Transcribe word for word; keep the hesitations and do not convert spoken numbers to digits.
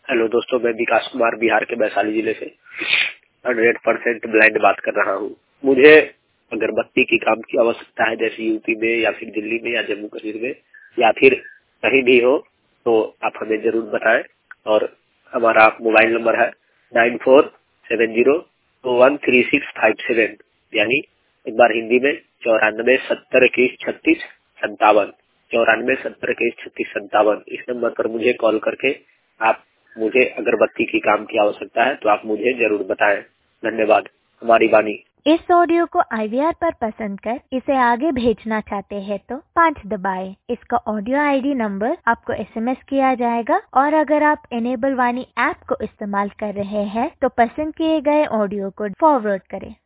Hello दोस्तों, मैं विकास कुमार बिहार के वैशाली जिले से हंड्रेड परसेंट ब्लाइंड बात कर रहा हूँ। मुझे अगरबत्ती की काम की आवश्यकता है, जैसे यूपी में या फिर दिल्ली में या जम्मू कश्मीर में या फिर कहीं भी हो, तो आप हमें जरूर बताएं। और हमारा मोबाइल नंबर है nine four seven zero two one three six five seven, यानी एक बार हिंदी में चौरानवे सत्तर इक्कीस छत्तीस संतावन चौरानवे सत्तर इक्कीस छत्तीस संतावन। इस नंबर पर मुझे कॉल करके आप मुझे अगरबत्ती की काम की आवश्यकता है तो आप मुझे जरूर बताएं। धन्यवाद। हमारी वाणी। इस ऑडियो को आई वी आर पर पसंद कर इसे आगे भेजना चाहते हैं तो पाँच दबाएं। इसका ऑडियो आई डी नंबर आपको एस एम एस किया जाएगा और अगर आप इनेबल वाणी ऐप को इस्तेमाल कर रहे हैं तो पसंद किए गए ऑडियो को फॉरवर्ड करें।